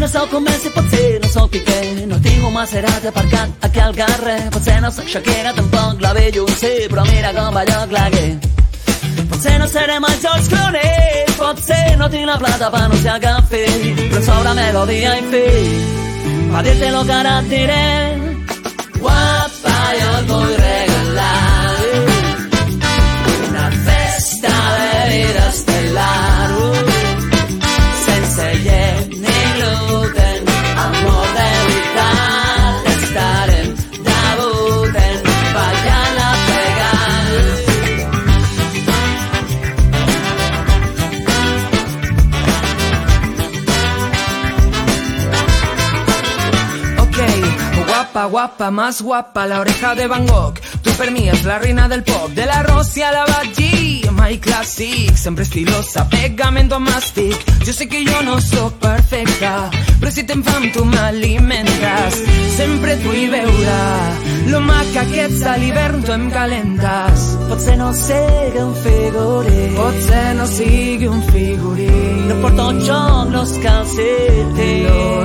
so come si pot ser, no so Piqué, no tinc un Maserati aparcat aquí al carrer. Potser no soc Shakira, tampoc la Beyoncé, però mira com ballo claqué. Potser no seré mai George Clooney, potser no tinc la plata per anunciar cafè, però sobra melodia in fi, pa dir-te lo que ara et diré. Guapa, jo et vull regalar una festa de vida estel·lar, sense llet ni gluten, amor de veritat, estarem debutant, ballant la pegant. Guapa, guapa, más guapa, la oreja de Van Gogh. Tu per mi és la reina del pop, de la Rossi a la Baggi, my classic, sempre estilosa, pegamento màstic. Jo sé que jo no sóc perfecta, però si te'n fam tu m'alimentes. Sempre et vull veure, lo maca que ets a l'hivern tu em calentes. Potser no sigui un figurí, potser no sigui un figurí, no porto jo los calcetins,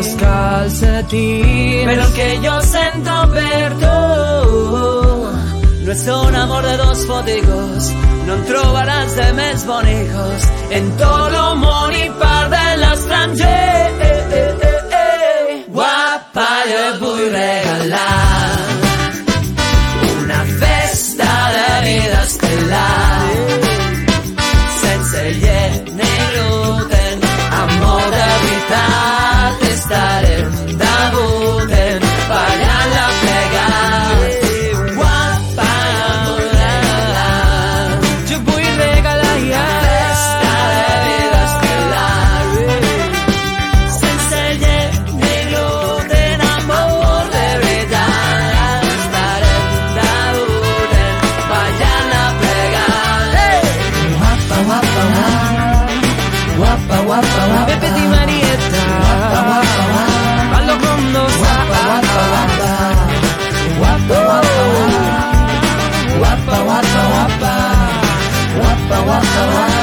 pero el que yo siento per tu no es un amor de dos fotigos, no en trobaràs de més bonicos en tot el món i part de l'estranger. Guapa, jo et vull regalar una festa de vida estel·lar, sense llet ni gluten, amor de veritat, estarem debutant, ballant la pegada. Guapa, jo vull regalar una festa de vida estel·lar, sense llet ni gluten, amor de veritat, estarem debutant, ballant la pegada. Guapa, guapa, guapa, guapa, guapa, Pepe Di Marietta, guapa, guapa, guapa, ballo con dos, guapa, guapa, guapa, guapa, guapa, guapa, guapa, guapa, guapa, guapa, guapa.